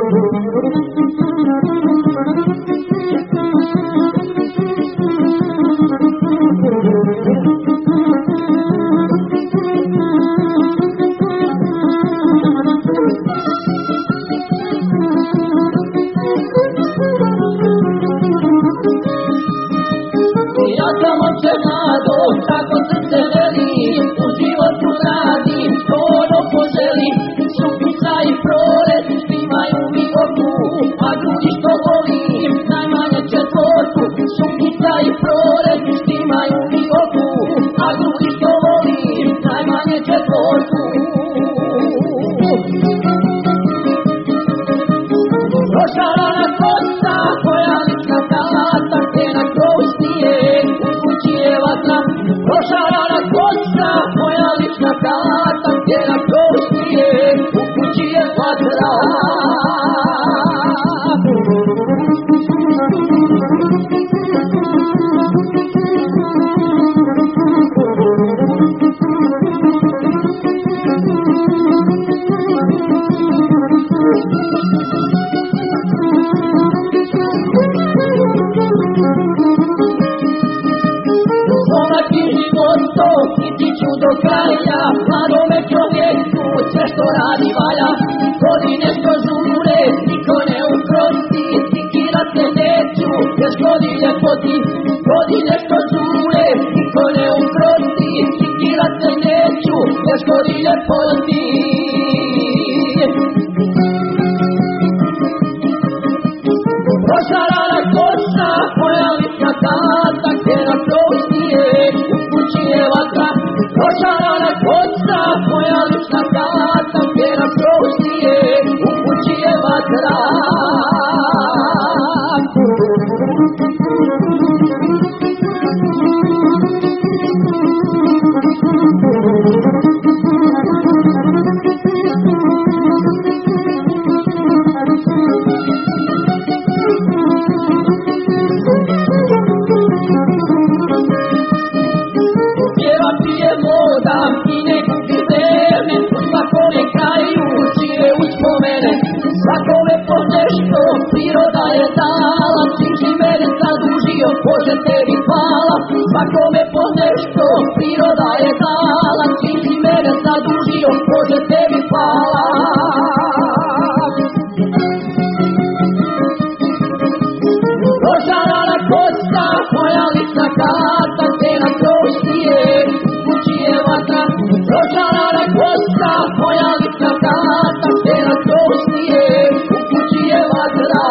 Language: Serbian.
Ja sam očekado, tako srce veli, u životu radi, to ono poželi. Šupica i prolet, snimaju mi oku, a drugi što voli, najmanje četvorku. Šupica i prolet, snimaju mi oku, a drugi što voli, najmanje četvorku. Prošarana kosa, koja lična kalata, gdje na krošnije, u kući je vatra. Prošarana kosa, koja lična kalata, gdje na krošnije, u kući je vatra. Svomaki životo, iti ću do kraja, mladome čovjeku, sve što radi valja. Godine što žure, niko ne ukrosti, sikirat se neću, jer škodi ljepoti. Godine što žure, niko ne ukrosti, sikirat se neću, jer škodi ljepoti. Prošarana kosa, moja lična kalata, gdje na krošnije, u kući je vatra. Prošarana kosa, moja lična kalata, gdje na krošnije, u kući je vatra. Pjevati je moda i ne gubi vreme, u svakome kraju žive uspomene. Svakome po nešto priroda je dala, čim si mene zadužio, Bože tebi hvala. Svakome po nešto priroda je dala, čim si mene zadužio, Bože tebi hvala. Prošarana kosa, moja lična kalata, gdje na krošnije, u kući je vatra. Prošarana kosa, moja lična kalata, gdje na krošnije, u kući je vatra.